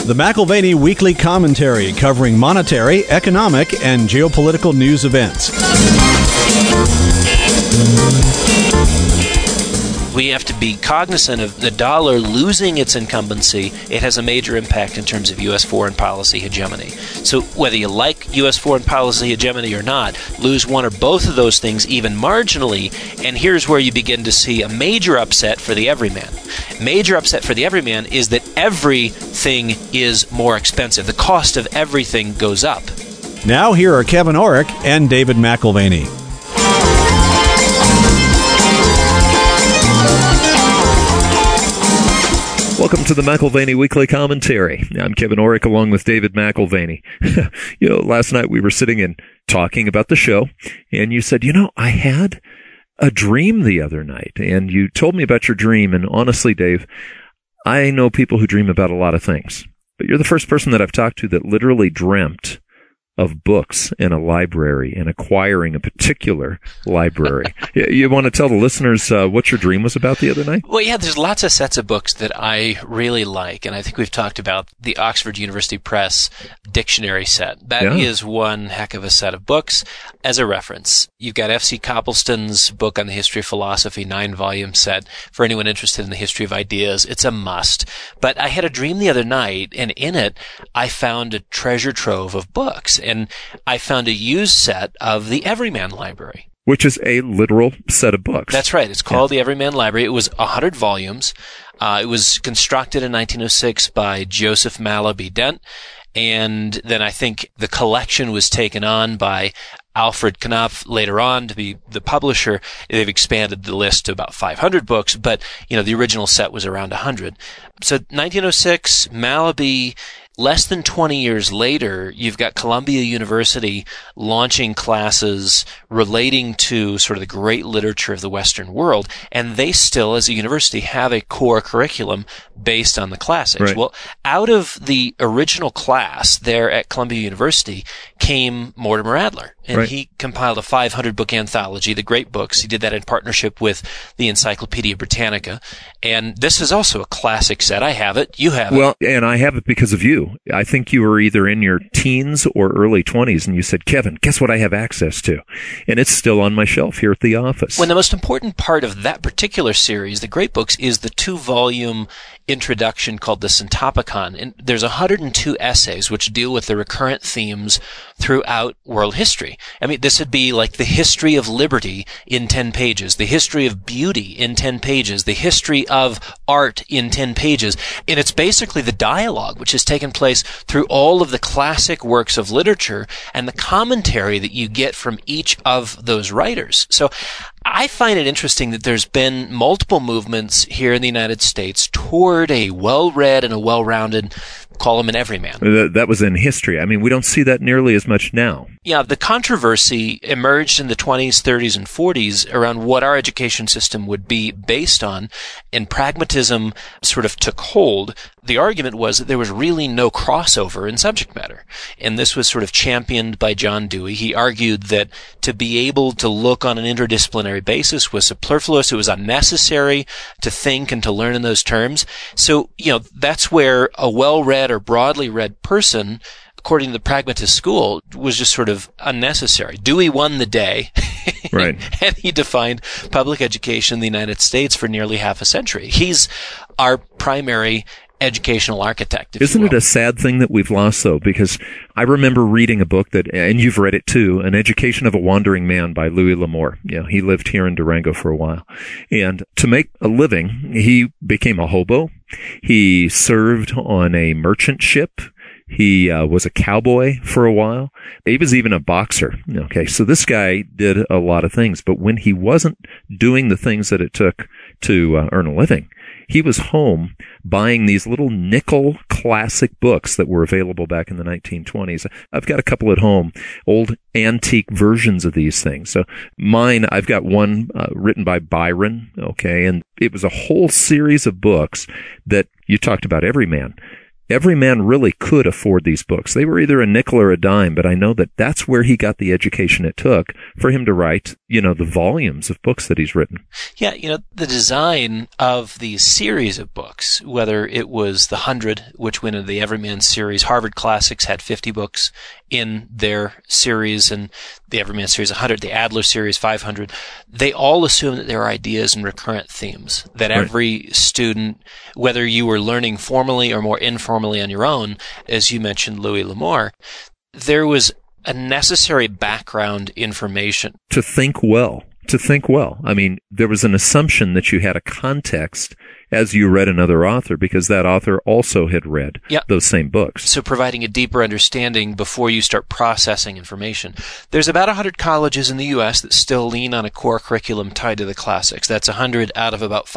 The McIlvaney Weekly Commentary, covering monetary, economic, and geopolitical news events. We have to be cognizant of the dollar losing its incumbency. It has a major impact in terms of U.S. foreign policy hegemony. So whether you like U.S. foreign policy hegemony or not, lose one or both of those things even marginally, and here's where you begin to see a major upset for the everyman. Major upset for the everyman is that everything is more expensive. The cost of everything goes up. Now here are Kevin Orrick and David McIlvaney. Welcome to the McIlvaney Weekly Commentary. I'm Kevin Orrick along with David McIlvaney. Last night we were sitting and talking about the show, and you said, I had a dream the other night, and you told me about your dream, and honestly, Dave, I know people who dream about a lot of things, but you're the first person that I've talked to that literally dreamt of books in a library and acquiring a particular library. You want to tell the listeners what your dream was about the other night? Well, yeah, there's lots of sets of books that I really like, and I think we've talked about the Oxford University Press dictionary set. That is one heck of a set of books. As a reference, you've got F.C. Copleston's book on the history of philosophy, 9-volume set. For anyone interested in the history of ideas, it's a must. But I had a dream the other night, and in it, I found a treasure trove of books. And I found a used set of the Everyman Library. Which is a literal set of books. That's right. It's called the Everyman Library. It was 100 volumes. It was constructed in 1906 by Joseph Mallaby Dent. And then I think the collection was taken on by Alfred Knopf later on to be the publisher. They've expanded the list to about 500 books, but, the original set was around 100. So 1906, Mallaby. Less than 20 years later, you've got Columbia University launching classes relating to sort of the great literature of the Western world, and they still, as a university, have a core curriculum based on the classics. Right. Well, out of the original class there at Columbia University came Mortimer Adler, and he compiled a 500-book anthology, The Great Books. He did that in partnership with the Encyclopedia Britannica, and this is also a classic set. I have it. You have it. Well, and I have it because of you. I think you were either in your teens or early 20s, and you said, Kevin, guess what I have access to? And it's still on my shelf here at the office. When the most important part of that particular series, The Great Books, is the 2-volume introduction called the Syntopicon. And there's 102 essays which deal with the recurrent themes throughout world history. I mean, this would be like the history of liberty in 10 pages, the history of beauty in 10 pages, the history of art in 10 pages. And it's basically the dialogue which has taken place through all of the classic works of literature and the commentary that you get from each of those writers. So I find it interesting that there's been multiple movements here in the United States toward a well-read and a well-rounded, call him an everyman. That was in history. I mean, we don't see that nearly as much now. Yeah, the controversy emerged in the 20s, 30s, and 40s around what our education system would be based on, and pragmatism sort of took hold. The argument was that there was really no crossover in subject matter, and this was sort of championed by John Dewey. He argued that to be able to look on an interdisciplinary basis was superfluous. It was unnecessary to think and to learn in those terms. So, that's where a well-read or broadly read person, according to the pragmatist school, was just sort of unnecessary. Dewey won the day. Right. And he defined public education in the United States for nearly half a century. He's our primary educational architect. Isn't it a sad thing that we've lost, though? Because I remember reading a book that, and you've read it too, An Education of a Wandering Man by Louis L'Amour. He lived here in Durango for a while. And to make a living, he became a hobo. He served on a merchant ship. He was a cowboy for a while. He was even a boxer. Okay, so this guy did a lot of things. But when he wasn't doing the things that it took to earn a living, he was home buying these little nickel classic books that were available back in the 1920s. I've got a couple at home, old antique versions of these things. So mine, I've got one written by Byron, okay, and it was a whole series of books that you talked about Everyman. every man really could afford these books. They were either a nickel or a dime, but I know that that's where he got the education it took for him to write, the volumes of books that he's written. Yeah, the design of these series of books, whether it was the 100, which went into the Everyman series, Harvard Classics had 50 books in their series, and the Everyman series 100, the Adler series 500, they all assume that there are ideas and recurrent themes, that every student, whether you were learning formally or more informally on your own, as you mentioned Louis L'Amour, there was a necessary background information. To think well. I mean, there was an assumption that you had a context as you read another author, because that author also had read those same books. So providing a deeper understanding before you start processing information. There's about 100 colleges in the U.S. that still lean on a core curriculum tied to the classics. That's 100 out of about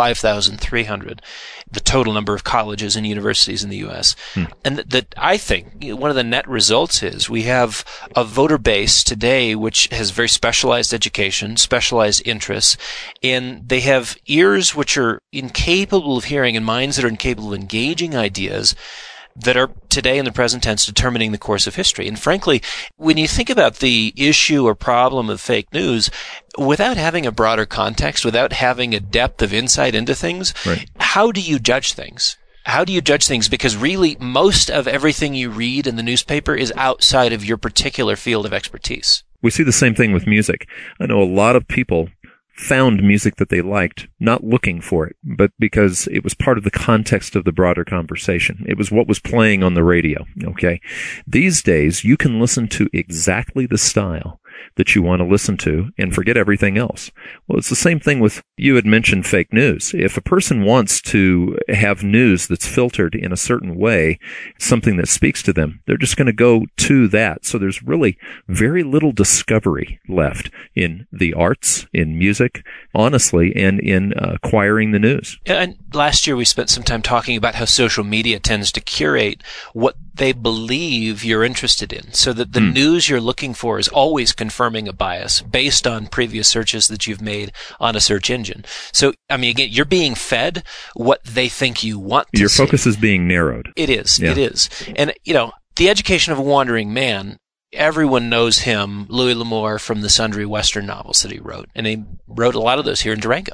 5,300, the total number of colleges and universities in the U.S. And that I think one of the net results is we have a voter base today which has very specialized education, specialized interests, and they have ears which are incapable of hearing and minds that are incapable of engaging ideas that are today in the present tense determining the course of history. And frankly, when you think about the issue or problem of fake news, without having a broader context, without having a depth of insight into things, how do you judge things? How do you judge things? Because really, most of everything you read in the newspaper is outside of your particular field of expertise. We see the same thing with music. I know a lot of people found music that they liked, not looking for it, but because it was part of the context of the broader conversation. It was what was playing on the radio, okay? These days, you can listen to exactly the style that you want to listen to and forget everything else. Well, it's the same thing with, you had mentioned fake news. If a person wants to have news that's filtered in a certain way, something that speaks to them, they're just going to go to that. So there's really very little discovery left in the arts, in music, honestly, and in acquiring the news. And last year we spent some time talking about how social media tends to curate what they believe you're interested in, so that the news you're looking for is always confirming a bias based on previous searches that you've made on a search engine. So, I mean, again, you're being fed what they think you want to see. Your focus is being narrowed. It is. And, The Education of a Wandering Man, everyone knows him, Louis L'Amour, from the sundry Western novels that he wrote. And he wrote a lot of those here in Durango.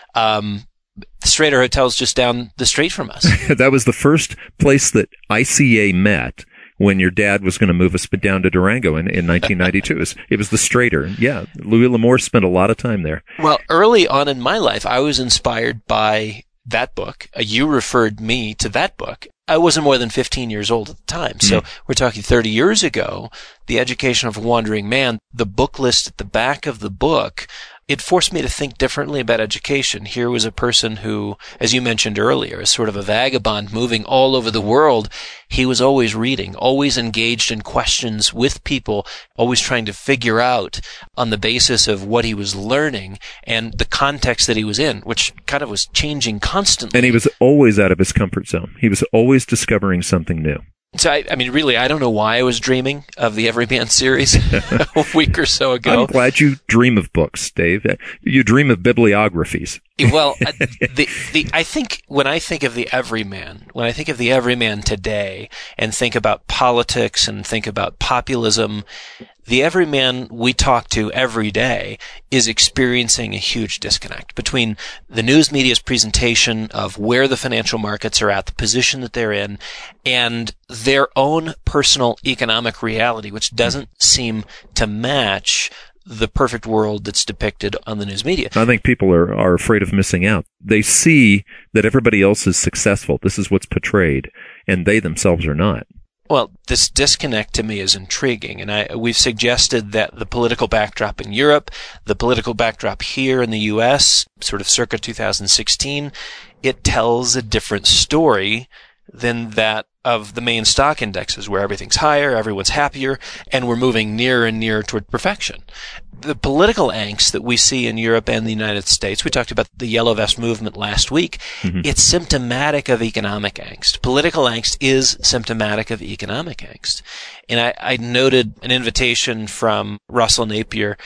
The Strader Hotel's just down the street from us. That was the first place that ICA met when your dad was going to move us down to Durango in 1992. It was the Strader. Yeah, Louis L'Amour spent a lot of time there. Well, early on in my life, I was inspired by that book. You referred me to that book. I wasn't more than 15 years old at the time. So we're talking 30 years ago. The Education of a Wandering Man, the book list at the back of the book, it forced me to think differently about education. Here was a person who, as you mentioned earlier, is sort of a vagabond moving all over the world. He was always reading, always engaged in questions with people, always trying to figure out on the basis of what he was learning and the context that he was in, which kind of was changing constantly. And he was always out of his comfort zone. He was always discovering something new. So, I mean, really, I don't know why I was dreaming of the Everyman series a week or so ago. I'm glad you dream of books, Dave. You dream of bibliographies. Well, I think when I think of the Everyman today and think about politics and think about populism, the everyman we talk to every day is experiencing a huge disconnect between the news media's presentation of where the financial markets are at, the position that they're in, and their own personal economic reality, which doesn't seem to match the perfect world that's depicted on the news media. I think people are afraid of missing out. They see that everybody else is successful. This is what's portrayed, and they themselves are not. Well, this disconnect to me is intriguing, and we've suggested that the political backdrop in Europe, the political backdrop here in the U.S., sort of circa 2016, it tells a different story than that of the main stock indexes, where everything's higher, everyone's happier, and we're moving nearer and nearer toward perfection. the political angst that we see in Europe and the United States, we talked about the Yellow Vest movement last week, it's symptomatic of economic angst. Political angst is symptomatic of economic angst. And I noted an invitation from Russell Napier.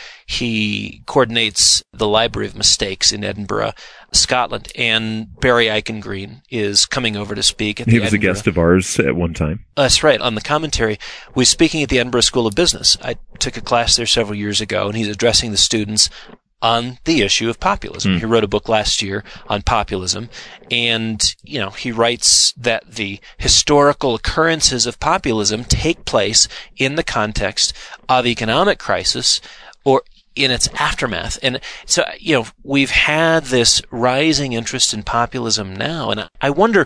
He coordinates the Library of Mistakes in Edinburgh, Scotland, and Barry Eichengreen is coming over to speak at the He was a guest of ours at one time. That's right, on the commentary. He was speaking at the Edinburgh School of Business. I took a class there several years ago, and he's addressing the students on the issue of populism. He wrote a book last year on populism, and, he writes that the historical occurrences of populism take place in the context of economic crisis or in its aftermath. And so, we've had this rising interest in populism now, and I wonder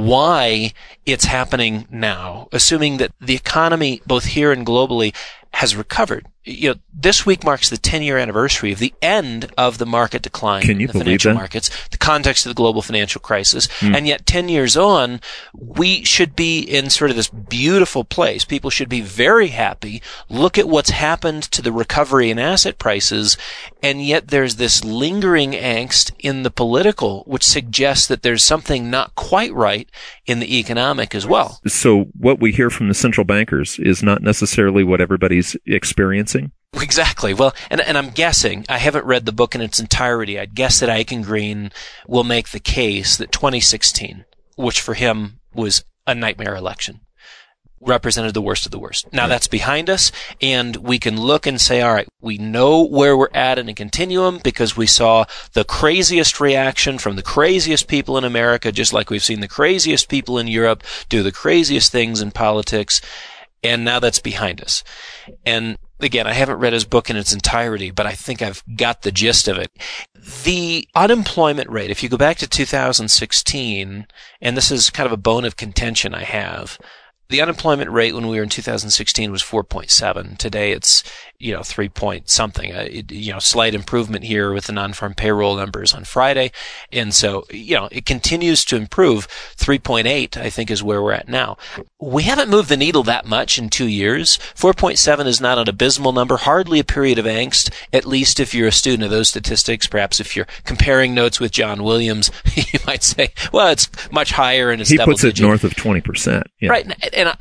why it's happening now, assuming that the economy, both here and globally, has recovered. This week marks the 10-year anniversary of the end of the market decline in the financial markets, the context of the global financial crisis. And yet 10 years on, we should be in sort of this beautiful place. People should be very happy. Look at what's happened to the recovery in asset prices. And yet there's this lingering angst in the political, which suggests that there's something not quite right in the economic as well. So what we hear from the central bankers is not necessarily what everybody's experiencing. Exactly. Well, and I'm guessing, I haven't read the book in its entirety, I'd guess that Eichengreen will make the case that 2016, which for him was a nightmare election, represented the worst of the worst. Now that's behind us, and we can look and say, all right, we know where we're at in a continuum because we saw the craziest reaction from the craziest people in America, just like we've seen the craziest people in Europe do the craziest things in politics, and now that's behind us. And again, I haven't read his book in its entirety, but I think I've got the gist of it. The unemployment rate, if you go back to 2016, and this is kind of a bone of contention I have, the unemployment rate when we were in 2016 was 4.7. Today it's, 3 point something. Slight improvement here with the non-farm payroll numbers on Friday. And so, it continues to improve. 3.8, I think, is where we're at now. We haven't moved the needle that much in 2 years. 4.7 is not an abysmal number, hardly a period of angst, at least if you're a student of those statistics. Perhaps if you're comparing notes with John Williams, you might say, well, it's much higher and it's double digit. He puts it north of 20%. Yeah. Right. And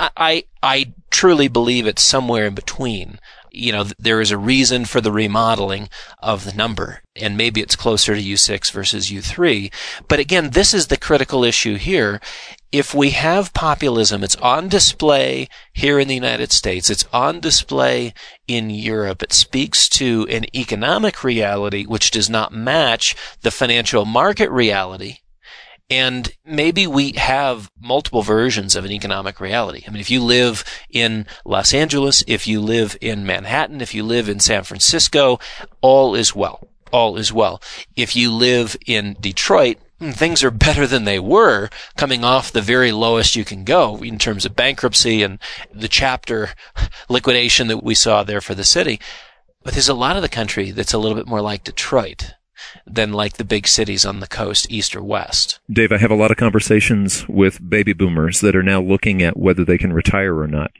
I truly believe it's somewhere in between. There is a reason for the remodeling of the number, and maybe it's closer to U6 versus U3. But again, this is the critical issue here. If we have populism, it's on display here in the United States. It's on display in Europe. It speaks to an economic reality which does not match the financial market reality. And maybe we have multiple versions of an economic reality. I mean, if you live in Los Angeles, if you live in Manhattan, if you live in San Francisco, all is well. All is well. If you live in Detroit, things are better than they were, coming off the very lowest you can go in terms of bankruptcy and the chapter liquidation that we saw there for the city. But there's a lot of the country that's a little bit more like Detroit than like the big cities on the coast, east or west. Dave, I have a lot of conversations with baby boomers that are now looking at whether they can retire or not.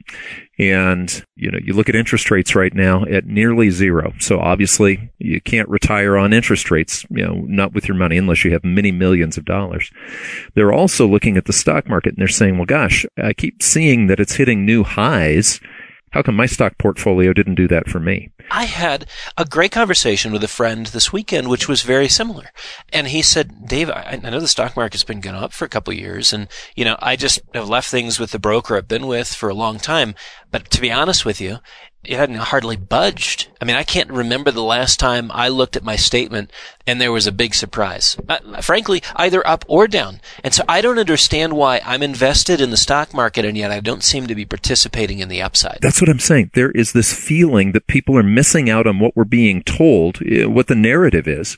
And, you look at interest rates right now at nearly zero. So obviously you can't retire on interest rates, not with your money unless you have many millions of dollars. They're also looking at the stock market and they're saying, well, gosh, I keep seeing that it's hitting new highs. How come my stock portfolio didn't do that for me? I had a great conversation with a friend this weekend, which was very similar. And he said, Dave, I know the stock market's been going up for a couple of years. And, I just have left things with the broker I've been with for a long time. But to be honest with you, it hadn't hardly budged. I mean, I can't remember the last time I looked at my statement and there was a big surprise. Frankly, either up or down. And so I don't understand why I'm invested in the stock market and yet I don't seem to be participating in the upside. That's what I'm saying. There is this feeling that people are missing out on what we're being told, what the narrative is.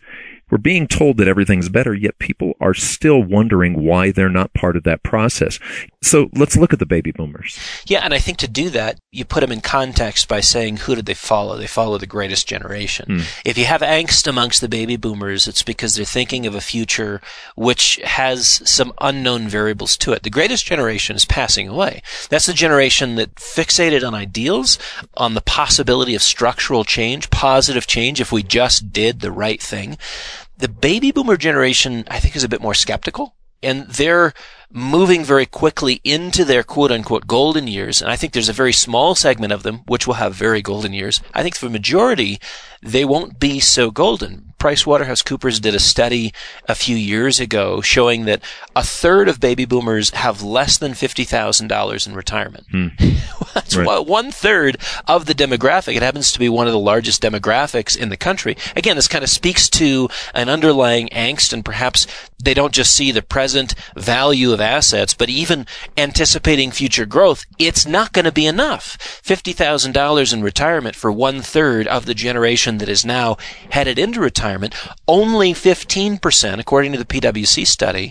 We're being told that everything's better, yet people are still wondering why they're not part of that process. So let's look at the baby boomers. Yeah, and I think to do that, you put them in context by saying, who did they follow? They follow the greatest generation. If you have angst amongst the baby boomers, it's because they're thinking of a future which has some unknown variables to it. The greatest generation is passing away. That's the generation that fixated on ideals, on the possibility of structural change, positive change, if we just did the right thing. The baby boomer generation, I think, is a bit more skeptical, and they're moving very quickly into their quote-unquote golden years, and I think there's a very small segment of them which will have very golden years. I think for the majority, they won't be so golden. PricewaterhouseCoopers did a study a few years ago showing that a third of baby boomers have less than $50,000 in retirement. That's Right. 1/3 of the demographic. It happens to be one of the largest demographics in the country. Again, this kind of speaks to an underlying angst, and perhaps they don't just see the present value of assets, but even anticipating future growth. It's not going to be enough. $50,000 in retirement for 1/3 of the generation that is now headed into retirement. Only 15%, according to the PwC study,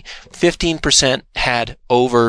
15% had over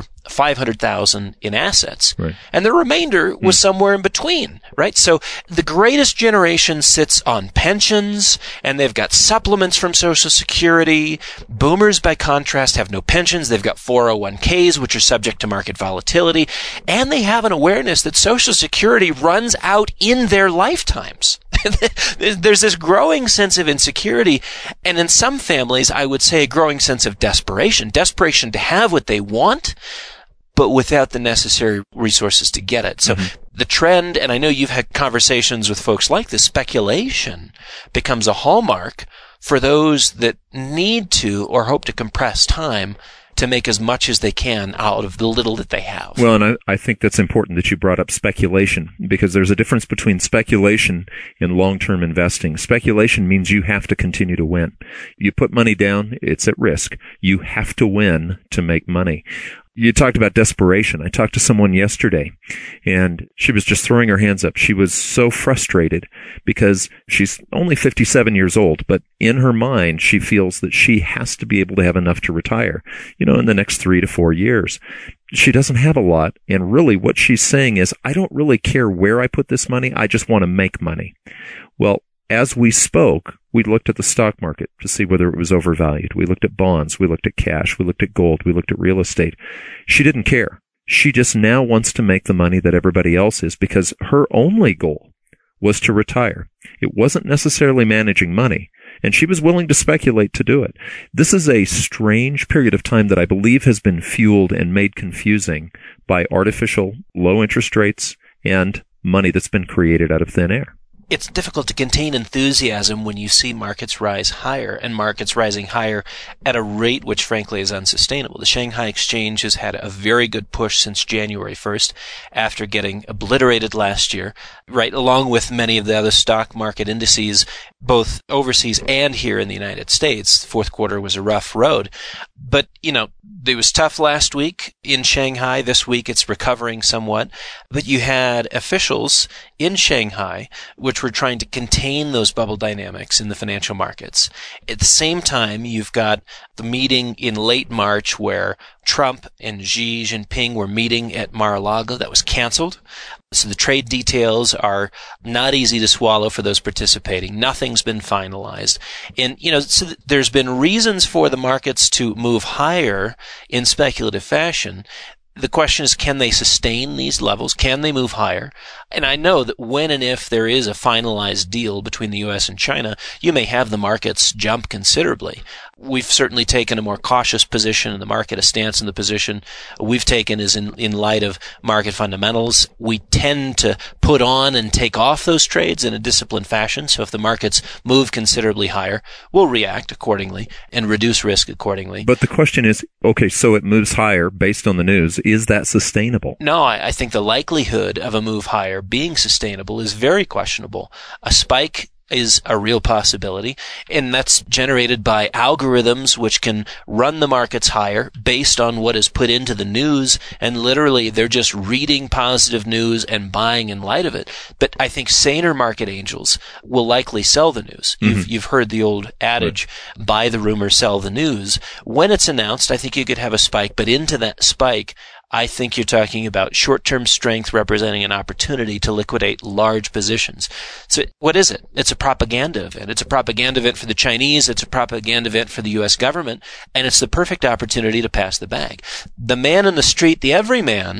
500,000 in assets. Right. And the remainder was somewhere in between, right? So the greatest generation sits on pensions, and they've got supplements from Social Security. Boomers, by contrast, have no pensions. They've got 401ks, which are subject to market volatility. And they have an awareness that Social Security runs out in their lifetimes. There's this growing sense of insecurity, and in some families, I would say a growing sense of desperation to have what they want, but without the necessary resources to get it. So the trend, and I know you've had conversations with folks like this, speculation becomes a hallmark for those that need to or hope to compress time to make as much as they can out of the little that they have. Well, and I think that's important that you brought up speculation, because there's a difference between speculation and long-term investing. Speculation means you have to continue to win. You put money down, it's at risk. You have to win to make money. You talked about desperation. I talked to someone yesterday, and she was just throwing her hands up. She was so frustrated because she's only 57 years old, but in her mind, she feels that she has to be able to have enough to retire, in the next 3 to 4 years. She doesn't have a lot, and really what she's saying is, I don't really care where I put this money. I just want to make money. Well, as we spoke, we looked at the stock market to see whether it was overvalued. We looked at bonds. We looked at cash. We looked at gold. We looked at real estate. She didn't care. She just now wants to make the money that everybody else is, because her only goal was to retire. It wasn't necessarily managing money, and she was willing to speculate to do it. This is a strange period of time that I believe has been fueled and made confusing by artificial low interest rates and money that's been created out of thin air. It's difficult to contain enthusiasm when you see markets rise higher, and markets rising higher at a rate which frankly is unsustainable. The Shanghai Exchange has had a very good push since January 1st after getting obliterated last year, right along with many of the other stock market indices, both overseas and here in the United States. The fourth quarter was a rough road. But, it was tough last week in Shanghai. This week it's recovering somewhat. But you had officials in Shanghai which were trying to contain those bubble dynamics in the financial markets. At the same time, you've got the meeting in late March where Trump and Xi Jinping were meeting at Mar-a-Lago. That was canceled. So the trade details are not easy to swallow for those participating. Nothing's been finalized. And, so there's been reasons for the markets to move higher in speculative fashion. The question is, can they sustain these levels? Can they move higher? And I know that when and if there is a finalized deal between the U.S. and China, you may have the markets jump considerably. We've certainly taken a more cautious position in the market. A stance in the position we've taken is in light of market fundamentals. We tend to put on and take off those trades in a disciplined fashion. So if the markets move considerably higher, we'll react accordingly and reduce risk accordingly. But the question is, okay, so it moves higher based on the news. Is that sustainable? No, I think the likelihood of a move higher being sustainable is very questionable. A spike is a real possibility, and that's generated by algorithms which can run the markets higher based on what is put into the news, and literally they're just reading positive news and buying in light of it. But I think saner market angels will likely sell the news. You've heard the old adage, buy the rumor, sell the news. When it's announced, I think you could have a spike, but into that spike, I think you're talking about short-term strength representing an opportunity to liquidate large positions. So what is it? It's a propaganda event. It's a propaganda event for the Chinese. It's a propaganda event for the U.S. government. And it's the perfect opportunity to pass the bag. The man in the street, the everyman,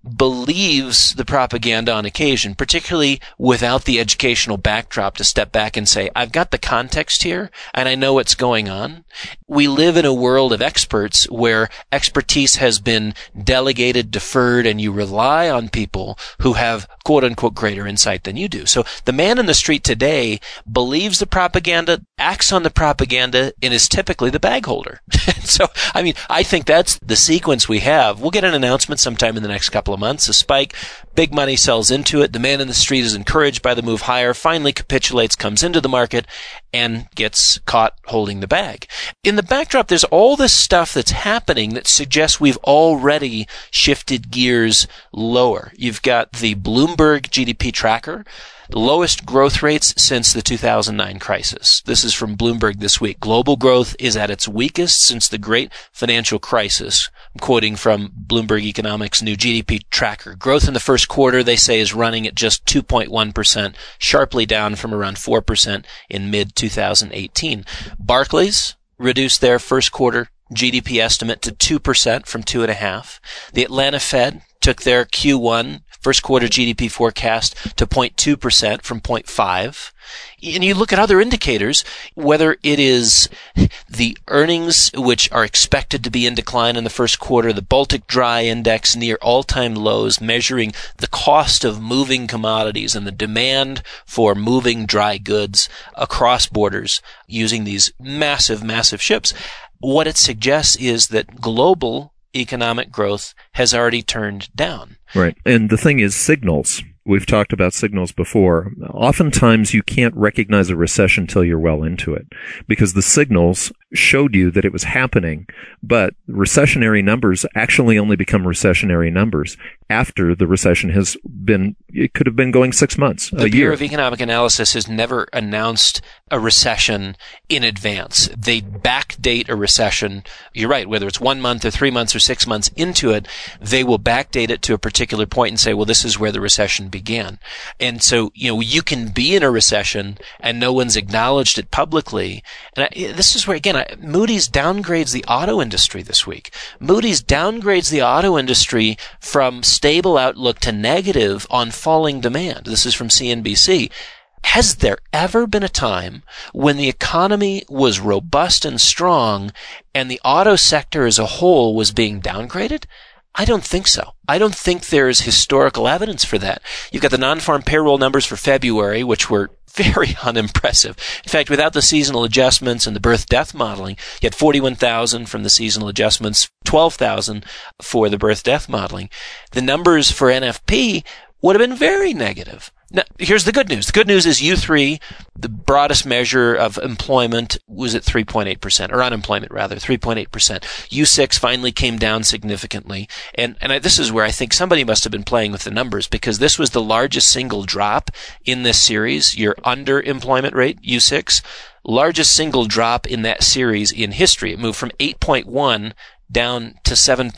believes the propaganda on occasion, particularly without the educational backdrop to step back and say, I've got the context here and I know what's going on. We live in a world of experts where expertise has been delegated, deferred, and you rely on people who have quote unquote greater insight than you do. So the man in the street today believes the propaganda, acts on the propaganda, and is typically the bag holder. So, I mean, I think that's the sequence we have. We'll get an announcement sometime in the next couple of months, a spike, big money sells into it, the man in the street is encouraged by the move higher, finally capitulates, comes into the market, and gets caught holding the bag. In the backdrop, there's all this stuff that's happening that suggests we've already shifted gears lower. You've got the Bloomberg GDP tracker, the lowest growth rates since the 2009 crisis. This is from Bloomberg this week. Global growth is at its weakest since the great financial crisis. I'm quoting from Bloomberg Economics' new GDP tracker. Growth in the first quarter, they say, is running at just 2.1%, sharply down from around 4% in mid-2018. Barclays reduced their first quarter GDP estimate to 2% from 2.5%. The Atlanta Fed took their Q1 first quarter GDP forecast to 0.2% from 0.5%. And you look at other indicators, whether it is the earnings, which are expected to be in decline in the first quarter, the Baltic Dry Index near all-time lows, measuring the cost of moving commodities and the demand for moving dry goods across borders using these massive, massive ships. What it suggests is that global economic growth has already turned down. Right. And the thing is, signals. We've talked about signals before. Oftentimes you can't recognize a recession till you're well into it because the signals showed you that it was happening, but recessionary numbers actually only become recessionary numbers after the recession has been, it could have been going 6 months, a year. The Bureau of Economic Analysis has never announced a recession in advance. They backdate a recession. You're right, whether it's 1 month or 3 months or 6 months into it, they will backdate it to a particular point and say, well, this is where the recession began. And so, you can be in a recession and no one's acknowledged it publicly. And this is where, again, Moody's downgrades the auto industry this week. Moody's downgrades the auto industry from stable outlook to negative on falling demand. This is from CNBC. Has there ever been a time when the economy was robust and strong and the auto sector as a whole was being downgraded? I don't think so. I don't think there's historical evidence for that. You've got the non-farm payroll numbers for February, which were very unimpressive. In fact, without the seasonal adjustments and the birth-death modeling, you had 41,000 from the seasonal adjustments, 12,000 for the birth-death modeling. The numbers for NFP would have been very negative. Now, here's the good news. The good news is U3, the broadest measure of employment, was at 3.8%, or unemployment rather, 3.8%. U6 finally came down significantly. And this is where I think somebody must have been playing with the numbers, because this was the largest single drop in this series, your underemployment rate, U6, largest single drop in that series in history. It moved from 8.1 down to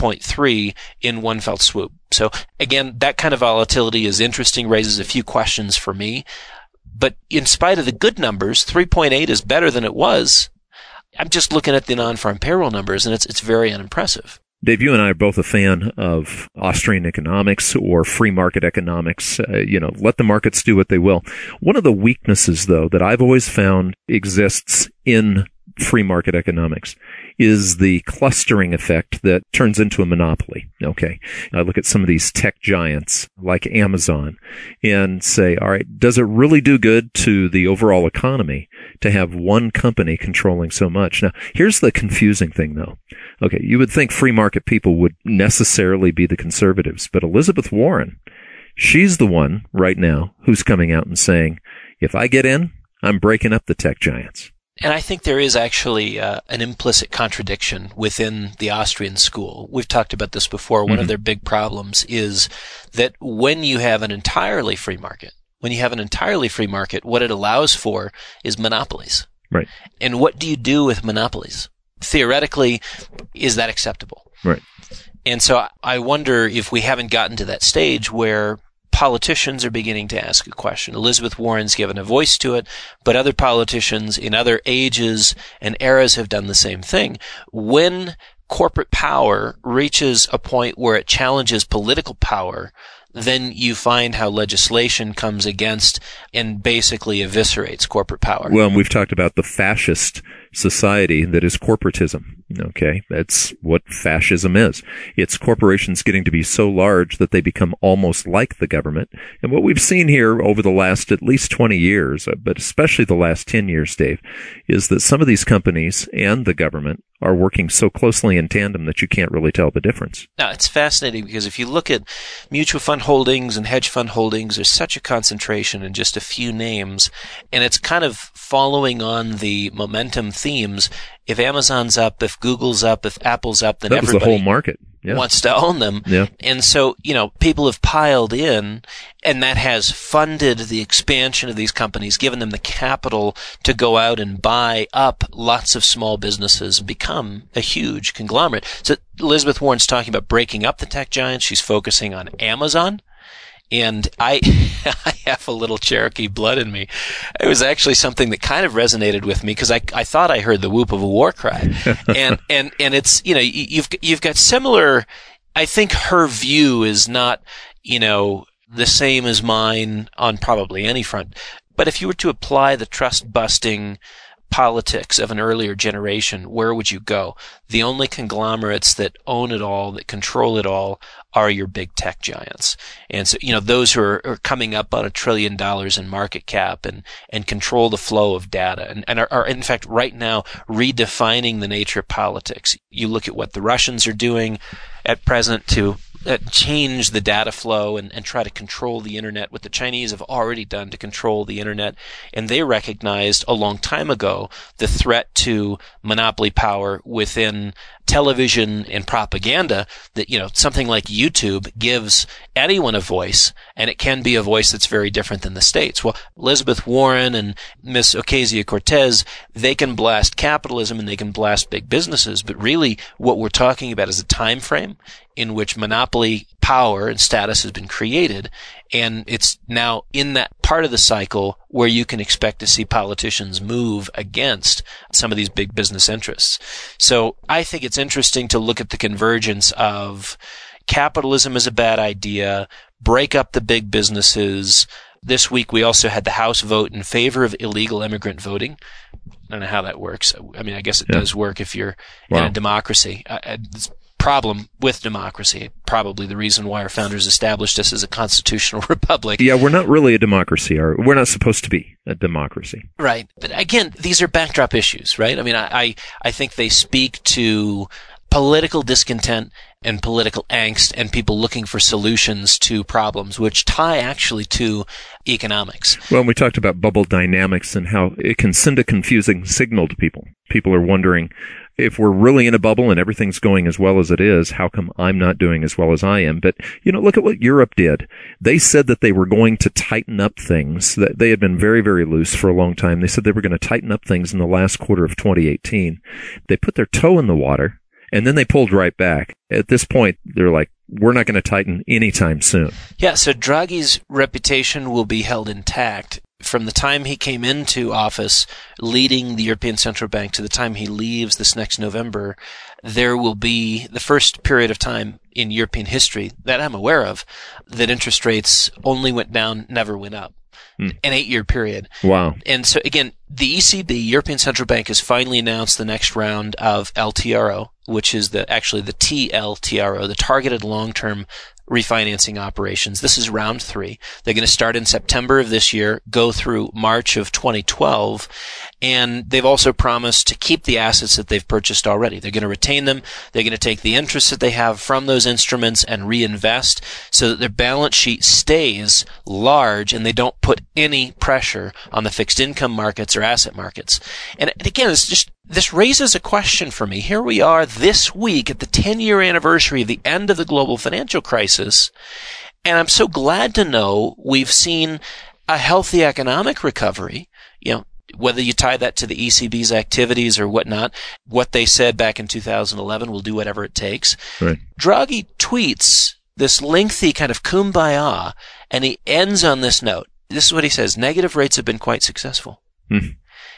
7.3 in one fell swoop. So again, that kind of volatility is interesting, raises a few questions for me. But in spite of the good numbers, 3.8 is better than it was. I'm just looking at the non-farm payroll numbers, and it's very unimpressive. Dave, you and I are both a fan of Austrian economics or free market economics. Let the markets do what they will. One of the weaknesses, though, that I've always found exists in free market economics is the clustering effect that turns into a monopoly. Okay. I look at some of these tech giants like Amazon and say, all right, does it really do good to the overall economy to have one company controlling so much? Now, here's the confusing thing though. Okay. You would think free market people would necessarily be the conservatives, but Elizabeth Warren, she's the one right now who's coming out and saying, if I get in, I'm breaking up the tech giants. And I think there is actually an implicit contradiction within the Austrian school. We've talked about this before. One of their big problems is that when you have an entirely free market, what it allows for is monopolies. Right. And what do you do with monopolies? Theoretically, is that acceptable? Right. And so I wonder if we haven't gotten to that stage where politicians are beginning to ask a question. Elizabeth Warren's given a voice to it, but other politicians in other ages and eras have done the same thing. When corporate power reaches a point where it challenges political power, then you find how legislation comes against and basically eviscerates corporate power. Well, and we've talked about the fascist society that is corporatism. Okay, that's what fascism is. It's corporations getting to be so large that they become almost like the government. And what we've seen here over the last at least 20 years, but especially the last 10 years, Dave, is that some of these companies and the government are working so closely in tandem that you can't really tell the difference. Now, it's fascinating because if you look at mutual fund holdings and hedge fund holdings, there's such a concentration in just a few names, and it's kind of following on the momentum themes. If Amazon's up, if Google's up, if Apple's up, then that was everybody the whole market. Yeah. Wants to own them. Yeah. And so, people have piled in, and that has funded the expansion of these companies, given them the capital to go out and buy up lots of small businesses and become a huge conglomerate. So Elizabeth Warren's talking about breaking up the tech giants. She's focusing on Amazon. And I have a little Cherokee blood in me. It was actually something that kind of resonated with me because I thought I heard the whoop of a war cry. and it's, you've got similar, I think her view is not, the same as mine on probably any front. But if you were to apply the trust busting politics of an earlier generation, where would you go? The only conglomerates that own it all, that control it all, are your big tech giants. And so, those who are coming up on $1 trillion in market cap and control the flow of data and are in fact right now redefining the nature of politics. You look at what the Russians are doing at present to change the data flow and try to control the internet, what the Chinese have already done to control the internet. And they recognized a long time ago the threat to monopoly power within television and propaganda, that, something like YouTube gives anyone a voice, and it can be a voice that's very different than the states. Well, Elizabeth Warren and Miss Ocasio-Cortez, they can blast capitalism and they can blast big businesses, but really what we're talking about is a time frame in which monopoly power and status has been created, and it's now in that part of the cycle where you can expect to see politicians move against some of these big business interests. So I think it's interesting to look at the convergence of capitalism is a bad idea, break up the big businesses. This week we also had the House vote in favor of illegal immigrant voting. I don't know how that works. I mean, I guess it does work if you're in a democracy. It's problem with democracy, probably the reason why our founders established us as a constitutional republic. Yeah, we're not really a democracy. We're not supposed to be a democracy. Right. But again, these are backdrop issues, right? I mean, I think they speak to political discontent and political angst and people looking for solutions to problems, which tie actually to economics. Well, we talked about bubble dynamics and how it can send a confusing signal to people. People are wondering, if we're really in a bubble and everything's going as well as it is, how come I'm not doing as well as I am? But, look at what Europe did. They said that they were going to tighten up things. That they had been very, very loose for a long time. They said they were going to tighten up things in the last quarter of 2018. They put their toe in the water, and then they pulled right back. At this point, they're like, we're not going to tighten anytime soon. Yeah, so Draghi's reputation will be held intact. From the time he came into office leading the European Central Bank to the time he leaves this next November, there will be the first period of time in European history that I'm aware of that interest rates only went down, never went up. An 8-year period. Wow. And so again, the ECB, European Central Bank, has finally announced the next round of LTRO, which is actually the TLTRO, the Targeted Long-Term Refinancing Operations. This is round 3. They're going to start in September of this year, go through March of 2012, and they've also promised to keep the assets that they've purchased already. They're going to retain them. They're going to take the interest that they have from those instruments and reinvest so that their balance sheet stays large and they don't put any pressure on the fixed income markets or asset markets. And again, this raises a question for me. Here we are this week at the 10-year anniversary of the end of the global financial crisis, and I'm so glad to know we've seen a healthy economic recovery. Whether you tie that to the ECB's activities or whatnot, what they said back in 2011, we'll do whatever it takes. Right. Draghi tweets this lengthy kind of kumbaya, and he ends on this note. This is what he says: negative rates have been quite successful. And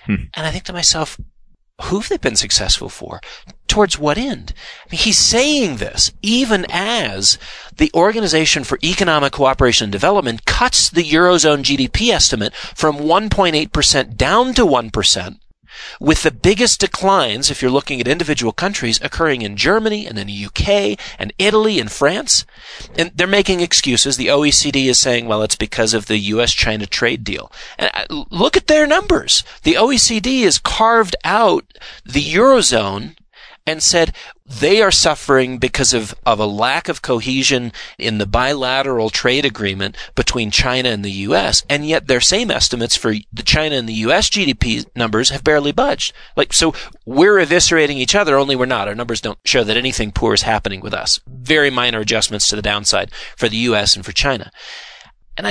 I think to myself, who have they been successful for? Towards what end? I mean, he's saying this even as the Organization for Economic Cooperation and Development cuts the Eurozone GDP estimate from 1.8% down to 1%, with the biggest declines, if you're looking at individual countries, occurring in Germany and then the UK and Italy and France. And they're making excuses. The OECD is saying, well, it's because of the U.S.-China trade deal. And look at their numbers. The OECD has carved out the Eurozone and said they are suffering because of a lack of cohesion in the bilateral trade agreement between China and the U.S., and yet their same estimates for the China and the U.S. GDP numbers have barely budged. So we're eviscerating each other, only we're not. Our numbers don't show that anything poor is happening with us. Very minor adjustments to the downside for the U.S. and for China. And I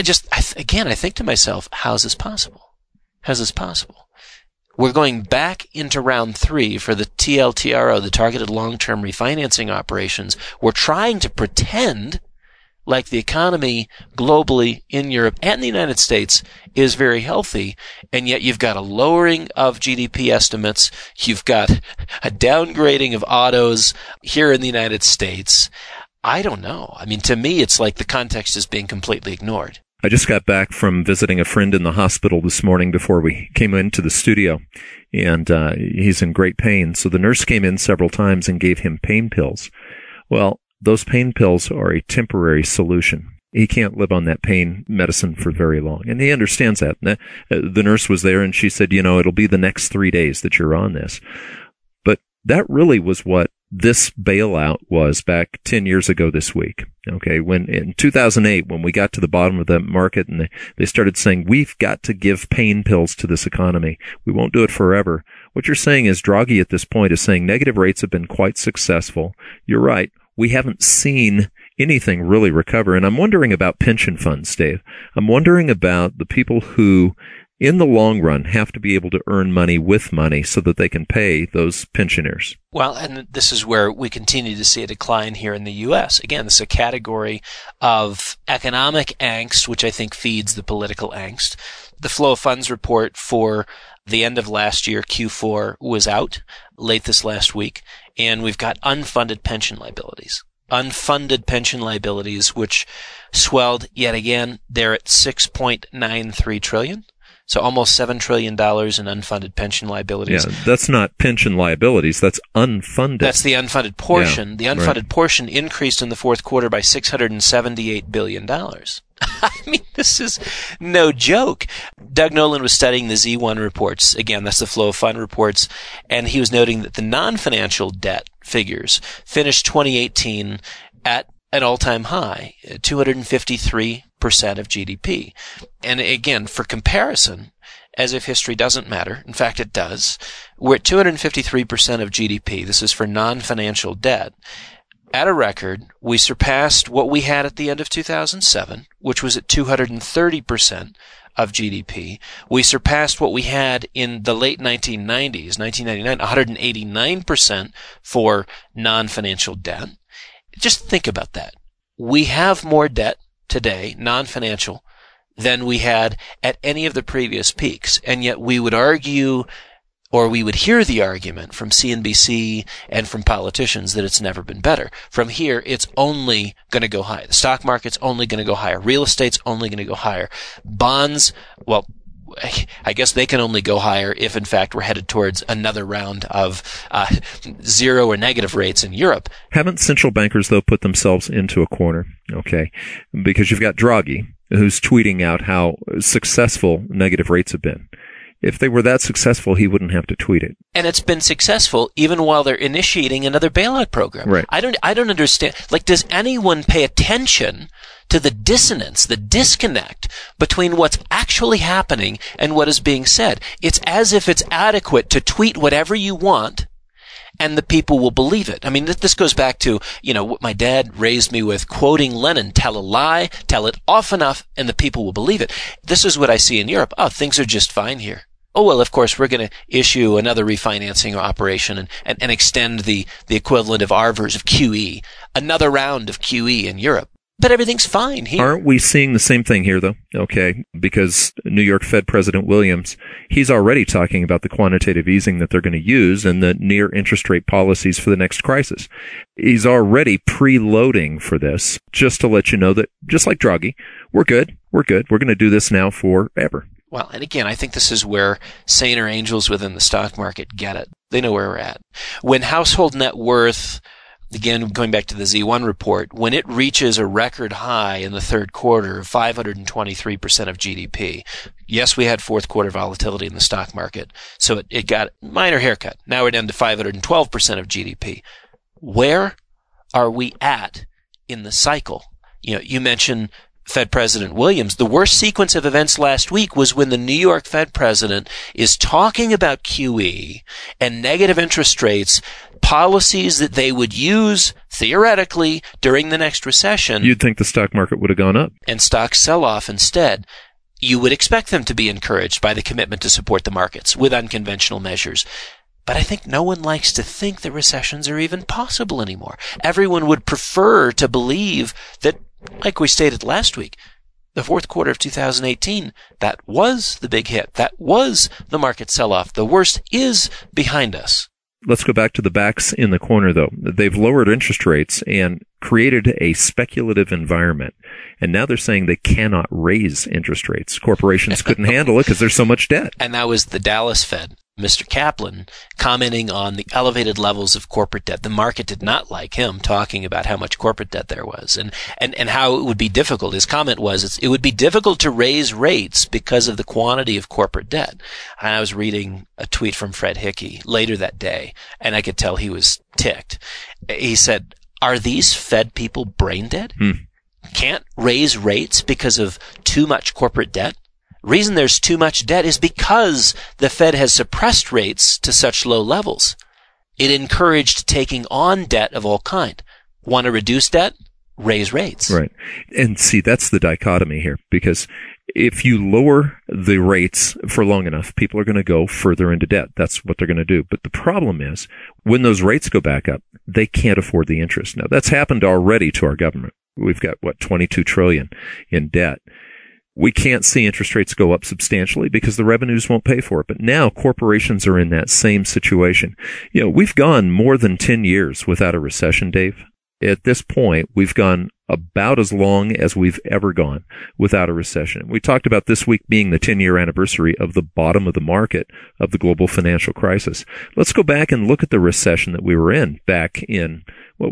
think to myself, how is this possible? How is this possible? We're going back into round 3 for the TLTRO, the Targeted Long-Term Refinancing Operations. We're trying to pretend like the economy globally in Europe and the United States is very healthy, and yet you've got a lowering of GDP estimates. You've got a downgrading of autos here in the United States. I don't know. I mean, to me, it's like the context is being completely ignored. I just got back from visiting a friend in the hospital this morning before we came into the studio, and he's in great pain. So the nurse came in several times and gave him pain pills. Well, those pain pills are a temporary solution. He can't live on that pain medicine for very long, and he understands that. The nurse was there, and she said, it'll be the next 3 days that you're on this. But that really was what this bailout was back 10 years ago this week. Okay. When in 2008, when we got to the bottom of the market and they started saying, we've got to give pain pills to this economy. We won't do it forever. What you're saying is Draghi at this point is saying negative rates have been quite successful. You're right. We haven't seen anything really recover. And I'm wondering about pension funds, Dave. I'm wondering about the people who in the long run have to be able to earn money with money so that they can pay those pensioners. Well, and this is where we continue to see a decline here in the U.S. Again, this is a category of economic angst, which I think feeds the political angst. The flow of funds report for the end of last year, Q4, was out late this last week, and we've got unfunded pension liabilities. Unfunded pension liabilities, which swelled yet again. They're at $6.93 trillion. So almost $7 trillion in unfunded pension liabilities. Yeah, that's not pension liabilities. That's unfunded. That's the unfunded portion. Yeah, the unfunded portion increased in the fourth quarter by $678 billion. I mean, this is no joke. Doug Nolan was studying the Z1 reports. Again, that's the flow of fund reports. And he was noting that the non-financial debt figures finished 2018 at an all-time high, 253% of GDP. And again, for comparison, as if history doesn't matter, in fact it does, we're at 253% of GDP. This is for non-financial debt. At a record, we surpassed what we had at the end of 2007, which was at 230% of GDP. We surpassed what we had in the late 1990s, 1999, 189% for non-financial debt. Just think about that. We have more debt today, non-financial, than we had at any of the previous peaks. And yet we would argue, or we would hear the argument from CNBC and from politicians that it's never been better. From here, it's only going to go higher. The stock market's only going to go higher. Real estate's only going to go higher. Bonds, well, I guess they can only go higher if, in fact, we're headed towards another round of zero or negative rates in Europe. Haven't central bankers, though, put themselves into a corner? Okay. Because you've got Draghi, who's tweeting out how successful negative rates have been. If they were that successful, he wouldn't have to tweet it. And it's been successful even while they're initiating another bailout program. Right. I don't understand. Like, does anyone pay attention to the dissonance, the disconnect between what's actually happening and what is being said? It's as if it's adequate to tweet whatever you want and the people will believe it. I mean, this goes back to, what my dad raised me with, quoting Lenin: tell a lie, tell it often enough, and the people will believe it. This is what I see in Europe. Oh, things are just fine here. Oh, well, of course, we're going to issue another refinancing operation and extend the equivalent of ARVers of QE, another round of QE in Europe. But everything's fine here. Aren't we seeing the same thing here, though? Okay, because New York Fed President Williams, he's already talking about the quantitative easing that they're going to use and the near interest rate policies for the next crisis. He's already preloading for this, just to let you know that, just like Draghi, we're good. We're going to do this now forever. Well, and again, I think this is where saner angels within the stock market get it. They know where we're at. When household net worth, again, going back to the Z1 report, when it reaches a record high in the third quarter of 523% of GDP, yes, we had fourth quarter volatility in the stock market, so it got a minor haircut. Now we're down to 512% of GDP. Where are we at in the cycle? You mentioned Fed President Williams. The worst sequence of events last week was when the New York Fed president is talking about QE and negative interest rates, policies that they would use theoretically during the next recession. You'd think the stock market would have gone up. And stocks sell off instead. You would expect them to be encouraged by the commitment to support the markets with unconventional measures. But I think no one likes to think that recessions are even possible anymore. Everyone would prefer to believe that, like we stated last week, the fourth quarter of 2018, that was the big hit. That was the market sell-off. The worst is behind us. Let's go back to the backs in the corner, though. They've lowered interest rates and created a speculative environment. And now they're saying they cannot raise interest rates. Corporations couldn't handle it because there's so much debt. And that was the Dallas Fed, Mr. Kaplan, commenting on the elevated levels of corporate debt. The market did not like him talking about how much corporate debt there was and how it would be difficult. His comment was it would be difficult to raise rates because of the quantity of corporate debt. And I was reading a tweet from Fred Hickey later that day, and I could tell he was ticked. He said, "Are these Fed people brain dead? Can't raise rates because of too much corporate debt? Reason there's too much debt is because the Fed has suppressed rates to such low levels. It encouraged taking on debt of all kind. Want to reduce debt? Raise rates." Right. And see, that's the dichotomy here, because if you lower the rates for long enough, people are going to go further into debt. That's what they're going to do. But the problem is, when those rates go back up, they can't afford the interest. Now, that's happened already to our government. We've got, $22 trillion in debt. We can't see interest rates go up substantially because the revenues won't pay for it. But now corporations are in that same situation. We've gone more than 10 years without a recession, Dave. At this point, we've gone about as long as we've ever gone without a recession. We talked about this week being the 10-year anniversary of the bottom of the market of the global financial crisis. Let's go back and look at the recession that we were in back in,